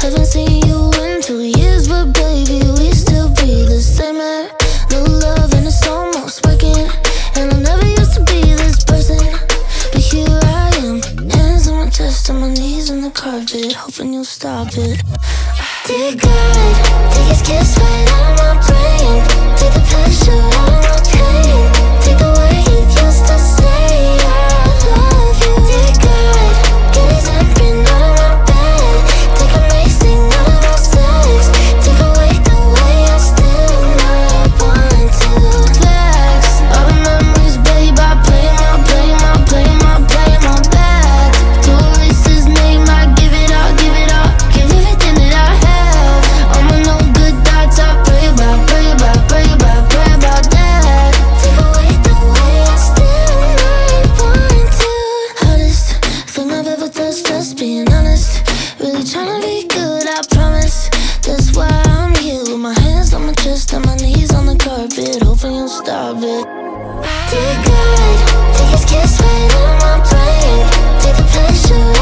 Haven't seen you in 2 years, but baby, we still be the same. No love and it's almost working, and I never used to be this person, but here I am, hands on my chest, on my knees on the carpet, hoping you'll stop it. Dear God, take his kiss right out of my brain, take the pressure out of my pain, take the way he used to say I love you. Dear God, get his handprint out of my bed, take amazing out of our sex, take away the way I still might want to flex. All the memories, babe, I play my back to erase his name. I give it all, give everything that I have. All my no good thoughts, I pray about that. Take away the way I still might want to. Hardest thing I've ever touched, just being honest. Really tryna be good, I promise. That's why I'm here with my hands on my chest and my knees on the carpet, hoping you'll stop it. Dear God, take his kiss right out of my brain, take the pressure